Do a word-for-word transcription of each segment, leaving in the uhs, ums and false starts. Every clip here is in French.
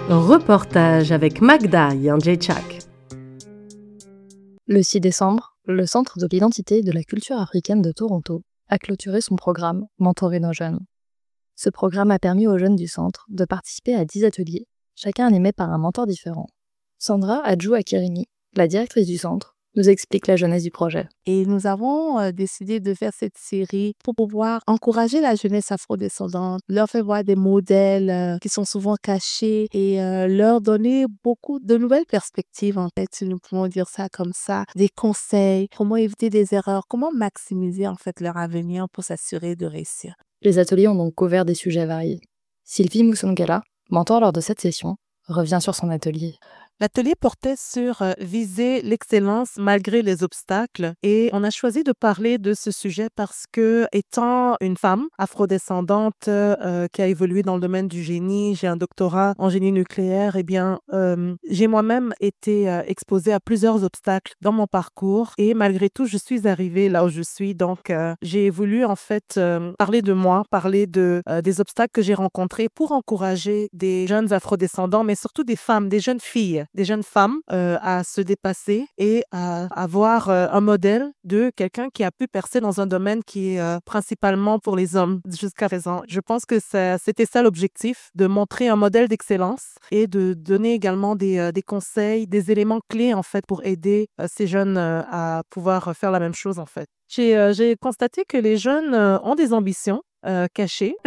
Reportage avec Magda Yanjechak. Le six décembre, le Centre de l'identité et de la culture africaine de Toronto a clôturé son programme Mentorer nos jeunes. Ce programme a permis aux jeunes du centre de participer à dix ateliers, chacun animé par un mentor différent. Sandra Adjou-Akirini, la directrice du centre, nous explique la jeunesse du projet. Et nous avons euh, décidé de faire cette série pour pouvoir encourager la jeunesse afrodescendante, leur faire voir des modèles euh, qui sont souvent cachés et euh, leur donner beaucoup de nouvelles perspectives, en fait, si nous pouvons dire ça comme ça, des conseils, comment éviter des erreurs, comment maximiser en fait leur avenir pour s'assurer de réussir. Les ateliers ont donc couvert des sujets variés. Sylvie Moussongala, mentor lors de cette session, revient sur son atelier. L'atelier portait sur euh, viser l'excellence malgré les obstacles et on a choisi de parler de ce sujet parce que, étant une femme afrodescendante euh, qui a évolué dans le domaine du génie, j'ai un doctorat en génie nucléaire, eh bien, euh, j'ai moi-même été euh, exposée à plusieurs obstacles dans mon parcours et malgré tout, je suis arrivée là où je suis. Donc, euh, j'ai voulu en fait euh, parler de moi, parler de, euh, des obstacles que j'ai rencontrés pour encourager des jeunes afrodescendants, mais surtout des femmes, des jeunes filles, des jeunes femmes euh, à se dépasser et à avoir euh, un modèle de quelqu'un qui a pu percer dans un domaine qui est euh, principalement pour les hommes jusqu'à présent. Je pense que ça, c'était ça l'objectif, de montrer un modèle d'excellence et de donner également des, euh, des conseils, des éléments clés en fait pour aider euh, ces jeunes euh, à pouvoir faire la même chose en fait. J'ai, euh, j'ai constaté que les jeunes euh, ont des ambitions Euh, cachée.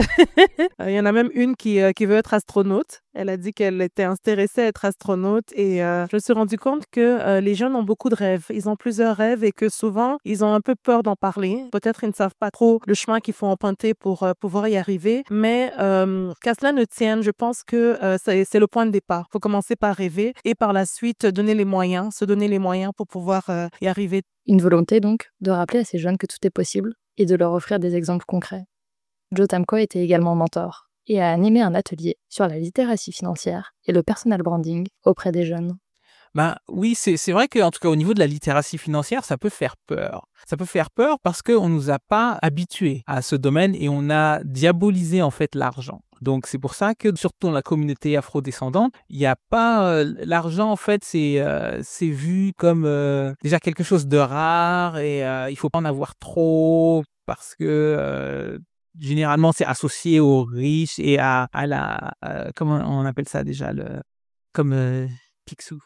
Il y en a même une qui, euh, qui veut être astronaute. Elle a dit qu'elle était intéressée à être astronaute et euh, je me suis rendu compte que euh, les jeunes ont beaucoup de rêves. Ils ont plusieurs rêves et que souvent, ils ont un peu peur d'en parler. Peut-être ils ne savent pas trop le chemin qu'il faut emprunter pour euh, pouvoir y arriver. Mais euh, qu'à cela ne tienne, je pense que euh, c'est, c'est le point de départ. Il faut commencer par rêver et par la suite donner les moyens, se donner les moyens pour pouvoir euh, y arriver. Une volonté donc de rappeler à ces jeunes que tout est possible et de leur offrir des exemples concrets. Joe Tamko était également mentor et a animé un atelier sur la littératie financière et le personal branding auprès des jeunes. Ben oui, c'est, c'est vrai qu'en tout cas au niveau de la littératie financière, ça peut faire peur. Ça peut faire peur parce qu'on ne nous a pas habitués à ce domaine et on a diabolisé en fait l'argent. Donc c'est pour ça que surtout dans la communauté afrodescendante, il n'y a pas euh, l'argent en fait c'est euh, c'est vu comme euh, déjà quelque chose de rare et euh, il faut pas en avoir trop parce que euh, généralement, c'est associé aux riches et à, à la... Euh, comment on appelle ça déjà le, comme euh, Picsou.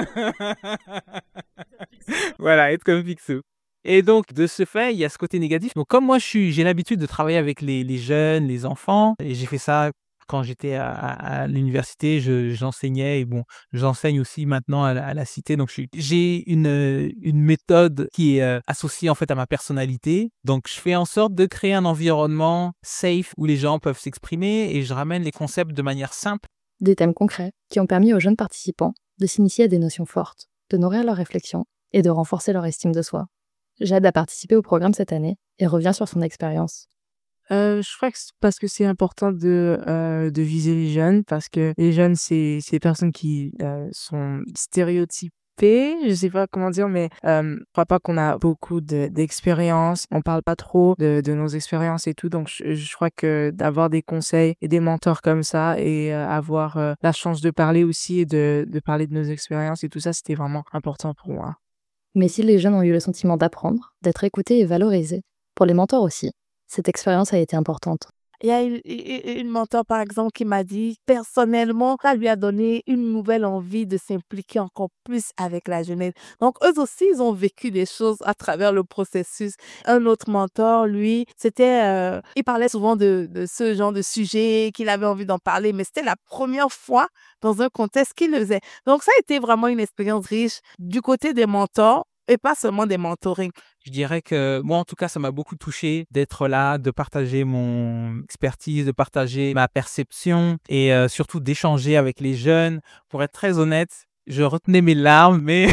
Voilà, être comme Picsou. Et donc, de ce fait, il y a ce côté négatif. Donc, comme moi, je suis, j'ai l'habitude de travailler avec les, les jeunes, les enfants, et j'ai fait ça quand j'étais à, à, à l'université, je, j'enseignais et bon, j'enseigne aussi maintenant à la, à la cité. Donc, je suis, j'ai une, une méthode qui est euh, associée en fait à ma personnalité. Donc, je fais en sorte de créer un environnement safe où les gens peuvent s'exprimer et je ramène les concepts de manière simple. Des thèmes concrets qui ont permis aux jeunes participants de s'initier à des notions fortes, de nourrir leur réflexion et de renforcer leur estime de soi. Jade a participé au programme cette année et revient sur son expérience. Euh, je crois que c'est parce que c'est important de euh, de viser les jeunes parce que les jeunes c'est c'est des personnes qui euh, sont stéréotypées, je sais pas comment dire, mais euh, je crois pas qu'on a beaucoup de d'expérience, on parle pas trop de de nos expériences et tout, donc je, je crois que d'avoir des conseils et des mentors comme ça et euh, avoir euh, la chance de parler aussi et de de parler de nos expériences et tout ça, c'était vraiment important pour moi. Mais si les jeunes ont eu le sentiment d'apprendre, d'être écoutés et valorisés, pour les mentors aussi, cette expérience a été importante. Il y a une, une, une mentor, par exemple, qui m'a dit, personnellement, ça lui a donné une nouvelle envie de s'impliquer encore plus avec la jeunesse. Donc, eux aussi, ils ont vécu des choses à travers le processus. Un autre mentor, lui, c'était, euh, il parlait souvent de, de ce genre de sujet, qu'il avait envie d'en parler, mais c'était la première fois dans un contexte qu'il le faisait. Donc, ça a été vraiment une expérience riche du côté des mentors et pas seulement des mentorings. Je dirais que moi, en tout cas, ça m'a beaucoup touché d'être là, de partager mon expertise, de partager ma perception et euh, surtout d'échanger avec les jeunes. Pour être très honnête, Je retenais mes larmes, mais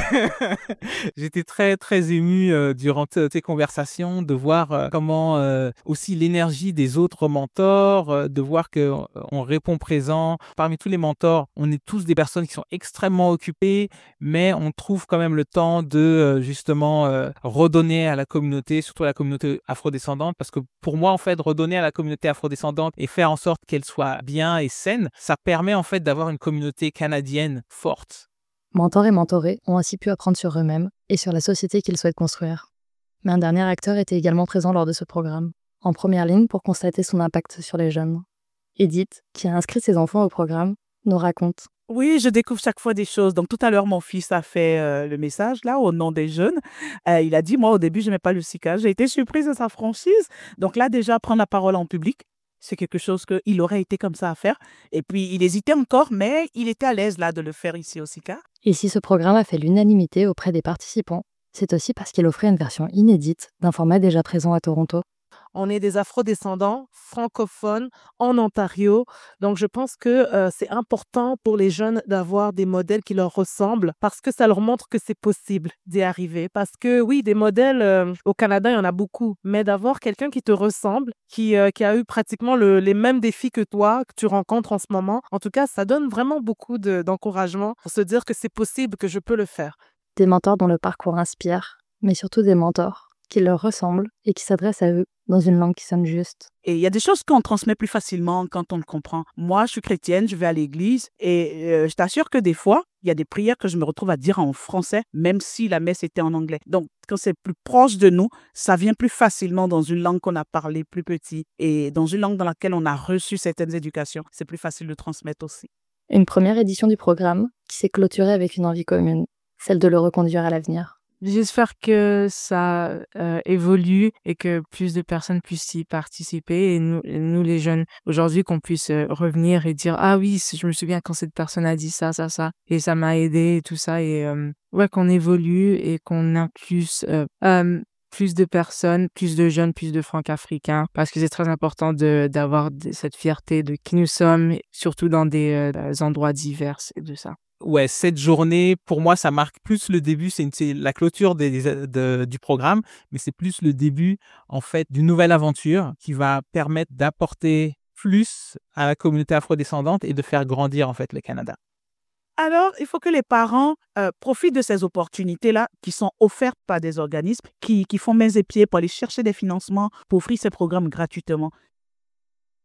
j'étais très, très ému euh, durant t- ces conversations de voir euh, comment euh, aussi l'énergie des autres mentors, euh, de voir qu'on on répond présent. Parmi tous les mentors, on est tous des personnes qui sont extrêmement occupées, mais on trouve quand même le temps de euh, justement euh, redonner à la communauté, surtout à la communauté afrodescendante, parce que pour moi, en fait, redonner à la communauté afrodescendante et faire en sorte qu'elle soit bien et saine, ça permet en fait d'avoir une communauté canadienne forte. Mentors et mentorés ont ainsi pu apprendre sur eux-mêmes et sur la société qu'ils souhaitent construire. Mais un dernier acteur était également présent lors de ce programme, en première ligne pour constater son impact sur les jeunes. Edith, qui a inscrit ses enfants au programme, nous raconte. Oui, je découvre chaque fois des choses. Donc, tout à l'heure, mon fils a fait euh, le message, là, au nom des jeunes. Euh, il a dit, moi, au début, je n'aimais pas le Sika. J'ai été surprise de sa franchise. Donc là, déjà, prendre la parole en public, c'est quelque chose qu'il aurait été comme ça à faire. Et puis, il hésitait encore, mais il était à l'aise, là, de le faire ici au Sika. Et si ce programme a fait l'unanimité auprès des participants, c'est aussi parce qu'il offrait une version inédite d'un format déjà présent à Toronto. On est des afrodescendants francophones en Ontario. Donc, je pense que euh, c'est important pour les jeunes d'avoir des modèles qui leur ressemblent parce que ça leur montre que c'est possible d'y arriver. Parce que oui, des modèles euh, au Canada, il y en a beaucoup. Mais d'avoir quelqu'un qui te ressemble, qui, euh, qui a eu pratiquement le- les mêmes défis que toi, que tu rencontres en ce moment, en tout cas, ça donne vraiment beaucoup de- d'encouragement pour se dire que c'est possible, que je peux le faire. Des mentors dont le parcours inspire, mais surtout des mentors qui leur ressemblent et qui s'adressent à eux dans une langue qui sonne juste. Et il y a des choses qu'on transmet plus facilement quand on le comprend. Moi, je suis chrétienne, je vais à l'église et euh, je t'assure que des fois, il y a des prières que je me retrouve à dire en français, même si la messe était en anglais. Donc, quand c'est plus proche de nous, ça vient plus facilement dans une langue qu'on a parlé plus petit et dans une langue dans laquelle on a reçu certaines éducations. C'est plus facile de transmettre aussi. Une première édition du programme qui s'est clôturée avec une envie commune, celle de le reconduire à l'avenir. J'espère que ça euh, évolue et que plus de personnes puissent y participer et nous, et nous les jeunes aujourd'hui qu'on puisse euh, revenir et dire ah oui je me souviens quand cette personne a dit ça ça ça et ça m'a aidé et tout ça et euh, ouais qu'on évolue et qu'on inclue euh, euh, plus de personnes, plus de jeunes, plus de francs-africains parce que c'est très important de d'avoir de, cette fierté de qui nous sommes surtout dans des euh, endroits divers et de ça. Ouais, cette journée, pour moi, ça marque plus le début, c'est, une, c'est la clôture des, des, de, du programme, mais c'est plus le début, en fait, d'une nouvelle aventure qui va permettre d'apporter plus à la communauté afrodescendante et de faire grandir, en fait, le Canada. Alors, il faut que les parents euh, profitent de ces opportunités-là qui sont offertes par des organismes qui, qui font mains et pieds pour aller chercher des financements pour offrir ces programmes gratuitement.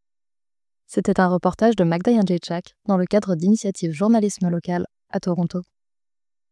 C'était un reportage de Magda Yandjechak dans le cadre d'initiatives journalisme local à Toronto.